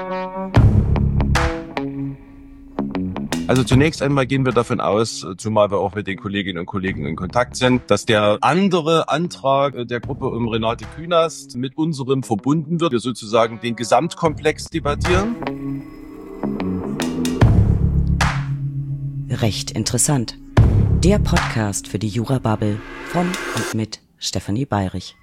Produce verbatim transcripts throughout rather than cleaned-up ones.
Also zunächst einmal gehen wir davon aus, zumal wir auch mit den Kolleginnen und Kollegen in Kontakt sind, dass der andere Antrag der Gruppe um Renate Künast mit unserem verbunden wird. Wir sozusagen den Gesamtkomplex debattieren. Recht interessant. Der Podcast für die Jura-Bubble von und mit Stefanie Bayrich.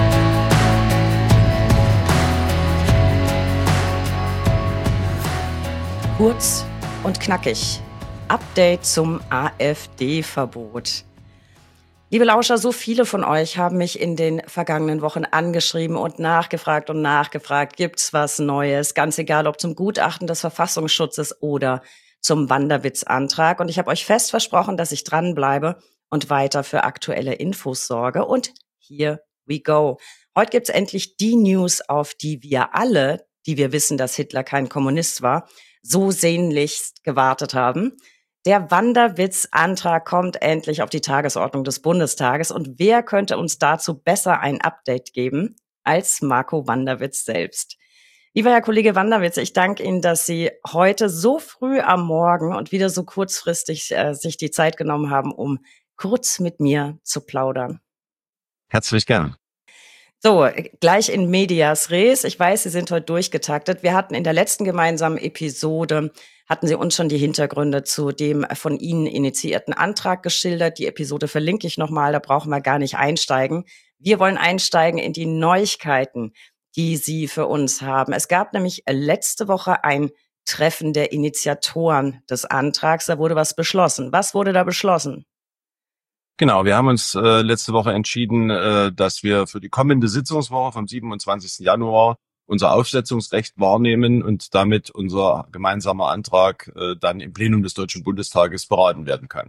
Kurz und knackig. Update zum AfD-Verbot. Liebe Lauscher, so viele von euch haben mich in den vergangenen Wochen angeschrieben und nachgefragt und nachgefragt, gibt's was Neues? Ganz egal, ob zum Gutachten des Verfassungsschutzes oder zum Wanderwitz-Antrag. Und ich habe euch fest versprochen, dass ich dranbleibe und weiter für aktuelle Infos sorge. Und here we go. Heute gibt's endlich die News, auf die wir alle, die wir wissen, dass Hitler kein Kommunist war, so sehnlichst gewartet haben. Der Wanderwitz-Antrag kommt endlich auf die Tagesordnung des Bundestages. Und wer könnte uns dazu besser ein Update geben als Marco Wanderwitz selbst? Lieber Herr Kollege Wanderwitz, ich danke Ihnen, dass Sie heute so früh am Morgen und wieder so kurzfristig äh, sich die Zeit genommen haben, um kurz mit mir zu plaudern. Herzlich gern. So, gleich in medias res. Ich weiß, Sie sind heute durchgetaktet. Wir hatten in der letzten gemeinsamen Episode, hatten Sie uns schon die Hintergründe zu dem von Ihnen initiierten Antrag geschildert. Die Episode verlinke ich nochmal, da brauchen wir gar nicht einsteigen. Wir wollen einsteigen in die Neuigkeiten, die Sie für uns haben. Es gab nämlich letzte Woche ein Treffen der Initiatoren des Antrags. Da wurde was beschlossen. Was wurde da beschlossen? Genau, wir haben uns äh, letzte Woche entschieden, äh, dass wir für die kommende Sitzungswoche vom siebenundzwanzigsten Januar unser Aufsetzungsrecht wahrnehmen und damit unser gemeinsamer Antrag äh, dann im Plenum des Deutschen Bundestages beraten werden kann.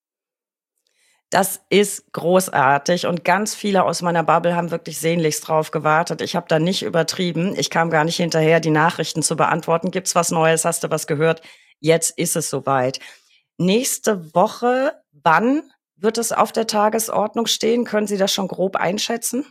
Das ist großartig und ganz viele aus meiner Bubble haben wirklich sehnlichst drauf gewartet. Ich habe da nicht übertrieben. Ich kam gar nicht hinterher, die Nachrichten zu beantworten. Gibt's was Neues? Hast du was gehört? Jetzt ist es soweit. Nächste Woche, wann wird es auf der Tagesordnung stehen? Können Sie das schon grob einschätzen?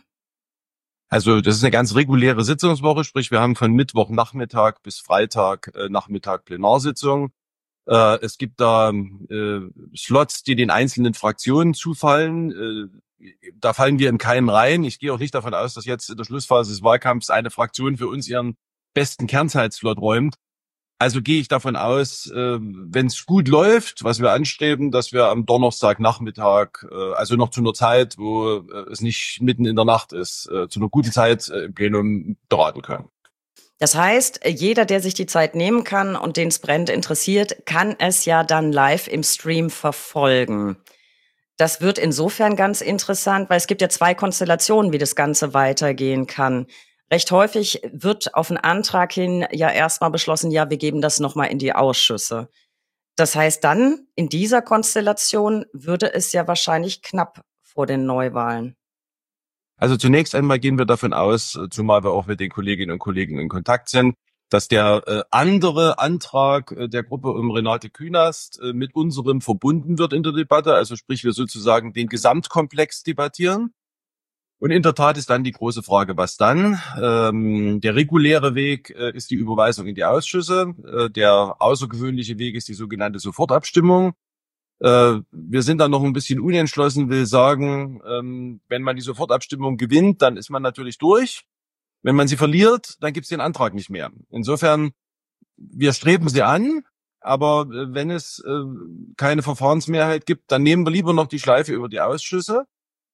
Also das ist eine ganz reguläre Sitzungswoche, sprich wir haben von Mittwochnachmittag bis Freitagnachmittag Plenarsitzung. Äh, es gibt da äh, Slots, die den einzelnen Fraktionen zufallen. Äh, da fallen wir in keinen rein. Ich gehe auch nicht davon aus, dass jetzt in der Schlussphase des Wahlkampfs eine Fraktion für uns ihren besten Kernzeitslot räumt. Also gehe ich davon aus, äh, wenn es gut läuft, was wir anstreben, dass wir am Donnerstagnachmittag, äh, also noch zu einer Zeit, wo äh, es nicht mitten in der Nacht ist, äh, zu einer guten Zeit äh, im Plenum beraten können. Das heißt, jeder, der sich die Zeit nehmen kann und den es brennt interessiert, kann es ja dann live im Stream verfolgen. Das wird insofern ganz interessant, weil es gibt ja zwei Konstellationen, wie das Ganze weitergehen kann. Recht häufig wird auf einen Antrag hin ja erstmal beschlossen, ja, wir geben das nochmal in die Ausschüsse. Das heißt dann, in dieser Konstellation würde es ja wahrscheinlich knapp vor den Neuwahlen. Also zunächst einmal gehen wir davon aus, zumal wir auch mit den Kolleginnen und Kollegen in Kontakt sind, dass der äh, andere Antrag äh, der Gruppe um Renate Künast äh, mit unserem verbunden wird in der Debatte. Also sprich, wir sozusagen den Gesamtkomplex debattieren. Und in der Tat ist dann die große Frage, was dann? Ähm, der reguläre Weg äh, ist die Überweisung in die Ausschüsse. Äh, der außergewöhnliche Weg ist die sogenannte Sofortabstimmung. Äh, wir sind da noch ein bisschen unentschlossen, will sagen, ähm, wenn man die Sofortabstimmung gewinnt, dann ist man natürlich durch. Wenn man sie verliert, dann gibt es den Antrag nicht mehr. Insofern, wir streben sie an, aber äh, wenn es äh, keine Verfahrensmehrheit gibt, dann nehmen wir lieber noch die Schleife über die Ausschüsse,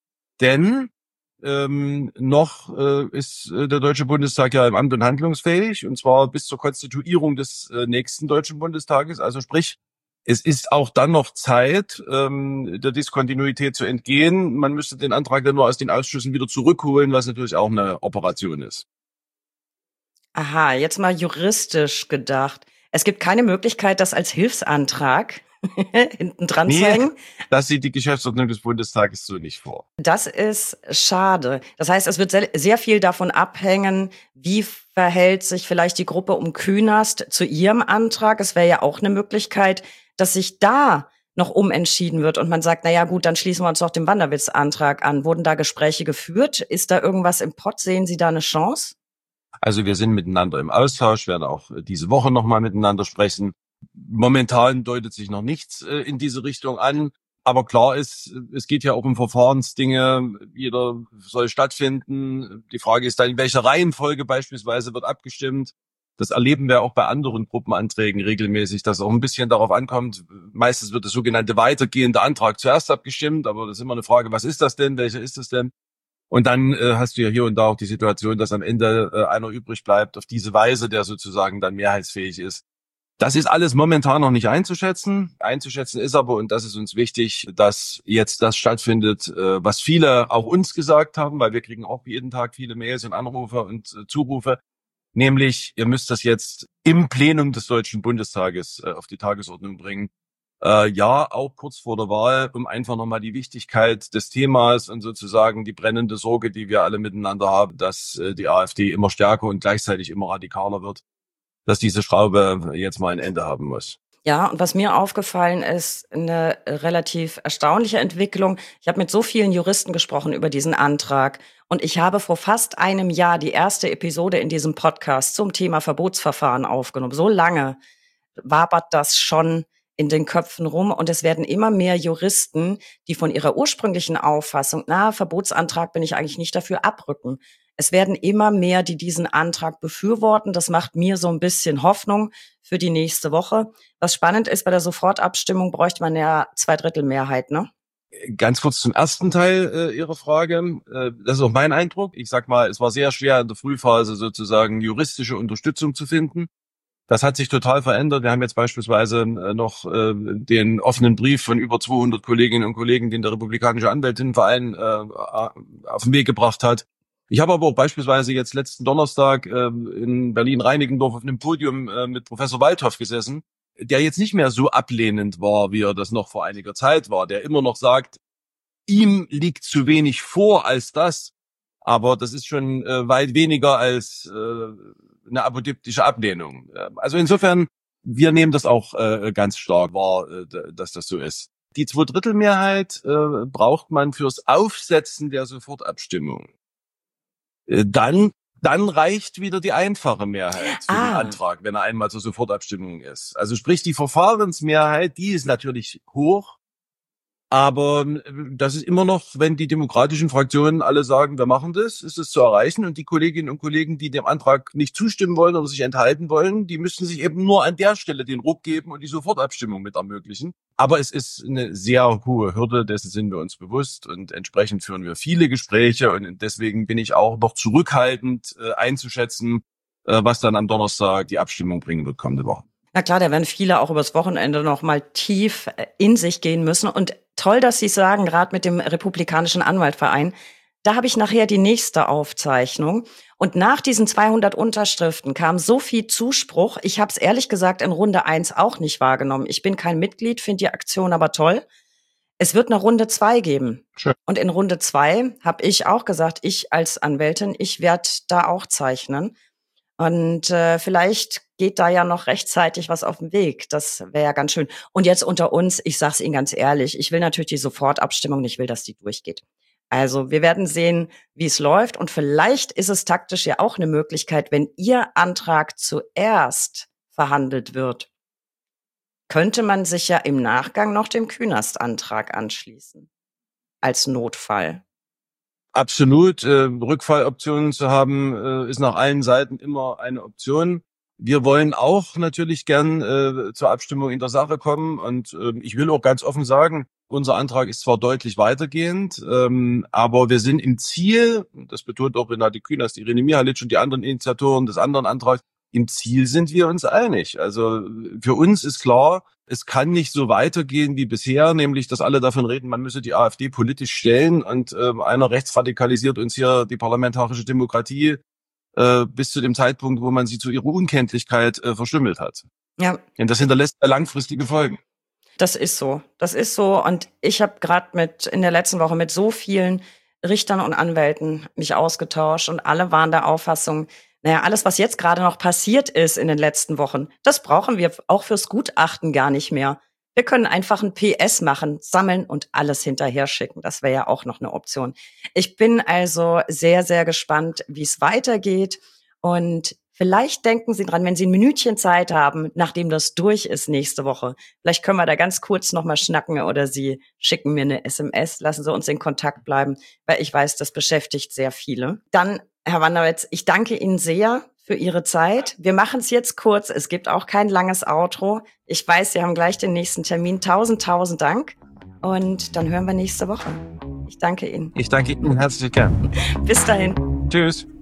denn Ähm, noch äh, ist äh, der Deutsche Bundestag ja im Amt und handlungsfähig, und zwar bis zur Konstituierung des äh, nächsten Deutschen Bundestages. Also sprich, es ist auch dann noch Zeit, ähm, der Diskontinuität zu entgehen. Man müsste den Antrag dann nur aus den Ausschüssen wieder zurückholen, was natürlich auch eine Operation ist. Aha, jetzt mal juristisch gedacht. Es gibt keine Möglichkeit, das als Hilfsantrag hinten dran Nee, zu hängen. das sieht die Geschäftsordnung des Bundestages so nicht vor. Das ist schade. Das heißt, es wird sehr, sehr viel davon abhängen, wie verhält sich vielleicht die Gruppe um Künast zu ihrem Antrag. Es wäre ja auch eine Möglichkeit, dass sich da noch umentschieden wird und man sagt, na ja, gut, dann schließen wir uns doch dem Wanderwitz-Antrag an. Wurden da Gespräche geführt? Ist da irgendwas im Pott? Sehen Sie da eine Chance? Also wir sind miteinander im Austausch, werden auch diese Woche nochmal miteinander sprechen. Momentan deutet sich noch nichts äh, in diese Richtung an. Aber klar ist, es geht ja auch um Verfahrensdinge. Jeder soll stattfinden. Die Frage ist dann, in welcher Reihenfolge beispielsweise wird abgestimmt. Das erleben wir auch bei anderen Gruppenanträgen regelmäßig, dass auch ein bisschen darauf ankommt. Meistens wird der sogenannte weitergehende Antrag zuerst abgestimmt. Aber das ist immer eine Frage, was ist das denn? Welcher ist es denn? Und dann äh, hast du ja hier und da auch die Situation, dass am Ende äh, einer übrig bleibt auf diese Weise, der sozusagen dann mehrheitsfähig ist. Das ist alles momentan noch nicht einzuschätzen. Einzuschätzen ist aber, und das ist uns wichtig, dass jetzt das stattfindet, äh, was viele auch uns gesagt haben, weil wir kriegen auch jeden Tag viele Mails und Anrufe und äh, Zurufe, nämlich ihr müsst das jetzt im Plenum des Deutschen Bundestages äh, auf die Tagesordnung bringen. Äh, ja, auch kurz vor der Wahl, um einfach nochmal die Wichtigkeit des Themas und sozusagen die brennende Sorge, die wir alle miteinander haben, dass äh, die AfD immer stärker und gleichzeitig immer radikaler wird, dass diese Schraube jetzt mal ein Ende haben muss. Ja, und was mir aufgefallen ist, eine relativ erstaunliche Entwicklung. Ich habe mit so vielen Juristen gesprochen über diesen Antrag und ich habe vor fast einem Jahr die erste Episode in diesem Podcast zum Thema Verbotsverfahren aufgenommen. So lange wabert das schon in den Köpfen rum und es werden immer mehr Juristen, die von ihrer ursprünglichen Auffassung, na, Verbotsantrag bin ich eigentlich nicht dafür, abrücken. Es werden immer mehr, die diesen Antrag befürworten. Das macht mir so ein bisschen Hoffnung für die nächste Woche. Was spannend ist, bei der Sofortabstimmung bräuchte man ja Zweidrittelmehrheit, ne? Ganz kurz zum ersten Teil äh, Ihrer Frage. Äh, das ist auch mein Eindruck. Ich sag mal, es war sehr schwer in der Frühphase sozusagen juristische Unterstützung zu finden. Das hat sich total verändert. Wir haben jetzt beispielsweise äh, noch äh, den offenen Brief von über zweihundert Kolleginnen und Kollegen, den der Republikanische Anwältinnenverein äh, auf den Weg gebracht hat. Ich habe aber auch beispielsweise jetzt letzten Donnerstag äh, in Berlin-Reinickendorf auf einem Podium äh, mit Professor Waldhoff gesessen, der jetzt nicht mehr so ablehnend war, wie er das noch vor einiger Zeit war, der immer noch sagt, ihm liegt zu wenig vor als das, aber das ist schon äh, weit weniger als äh, eine apodiktische Ablehnung. Also insofern, wir nehmen das auch äh, ganz stark wahr, äh, dass das so ist. Die Zweidrittelmehrheit äh, braucht man fürs Aufsetzen der Sofortabstimmung. Äh, dann Dann reicht wieder die einfache Mehrheit für Ah. den Antrag, wenn er einmal zur Sofortabstimmung ist. Also sprich, die Verfahrensmehrheit, die ist natürlich hoch, aber das ist immer noch, wenn die demokratischen Fraktionen alle sagen, wir machen das, ist es zu erreichen. Und die Kolleginnen und Kollegen, die dem Antrag nicht zustimmen wollen oder sich enthalten wollen, die müssen sich eben nur an der Stelle den Ruck geben und die Sofortabstimmung mit ermöglichen. Aber es ist eine sehr hohe Hürde, dessen sind wir uns bewusst. Und entsprechend führen wir viele Gespräche. Und deswegen bin ich auch noch zurückhaltend äh, einzuschätzen, äh, was dann am Donnerstag die Abstimmung bringen wird kommende Woche. Na klar, da werden viele auch übers Wochenende noch mal tief in sich gehen müssen. Und toll, dass Sie es sagen, gerade mit dem Republikanischen Anwaltverein. Da habe ich nachher die nächste Aufzeichnung. Und nach diesen zweihundert Unterschriften kam so viel Zuspruch. Ich habe es ehrlich gesagt in Runde eins auch nicht wahrgenommen. Ich bin kein Mitglied, finde die Aktion aber toll. Es wird eine Runde zwei geben. Schön. Und in Runde zwei habe ich auch gesagt, ich als Anwältin, ich werde da auch zeichnen. Und äh, vielleicht geht da ja noch rechtzeitig was auf den Weg. Das wäre ja ganz schön. Und jetzt unter uns, ich sage es Ihnen ganz ehrlich, ich will natürlich die Sofortabstimmung, ich will, dass die durchgeht. Also wir werden sehen, wie es läuft. Und vielleicht ist es taktisch ja auch eine Möglichkeit, wenn Ihr Antrag zuerst verhandelt wird, könnte man sich ja im Nachgang noch dem Künast-Antrag anschließen. Als Notfall. Absolut. Äh, Rückfalloptionen zu haben, äh, ist nach allen Seiten immer eine Option. Wir wollen auch natürlich gern äh, zur Abstimmung in der Sache kommen. Und äh, ich will auch ganz offen sagen, unser Antrag ist zwar deutlich weitergehend, ähm, aber wir sind im Ziel, das betont auch Renate Künast, Irene Mihalic und die anderen Initiatoren des anderen Antrags, im Ziel sind wir uns einig. Also für uns ist klar, es kann nicht so weitergehen wie bisher, nämlich, dass alle davon reden, man müsse die AfD politisch stellen und äh, einer rechtsradikalisiert uns hier die parlamentarische Demokratie äh, bis zu dem Zeitpunkt, wo man sie zu ihrer Unkenntlichkeit äh, verstümmelt hat. Ja. Und das hinterlässt langfristige Folgen. Das ist so. Das ist so. Und ich habe gerade mit in der letzten Woche mit so vielen Richtern und Anwälten mich ausgetauscht und alle waren der Auffassung, naja, alles, was jetzt gerade noch passiert ist in den letzten Wochen, das brauchen wir auch fürs Gutachten gar nicht mehr. Wir können einfach ein P S machen, sammeln und alles hinterher schicken. Das wäre ja auch noch eine Option. Ich bin also sehr, sehr gespannt, wie es weitergeht. Und vielleicht denken Sie dran, wenn Sie ein Minütchen Zeit haben, nachdem das durch ist nächste Woche, vielleicht können wir da ganz kurz nochmal schnacken oder Sie schicken mir eine S M S, lassen Sie uns in Kontakt bleiben, weil ich weiß, das beschäftigt sehr viele. Dann, Herr Wanderwetz, ich danke Ihnen sehr für Ihre Zeit. Wir machen es jetzt kurz. Es gibt auch kein langes Outro. Ich weiß, Sie haben gleich den nächsten Termin. Tausend, tausend Dank. Und dann hören wir nächste Woche. Ich danke Ihnen. Ich danke Ihnen herzlich gern. Bis dahin. Tschüss.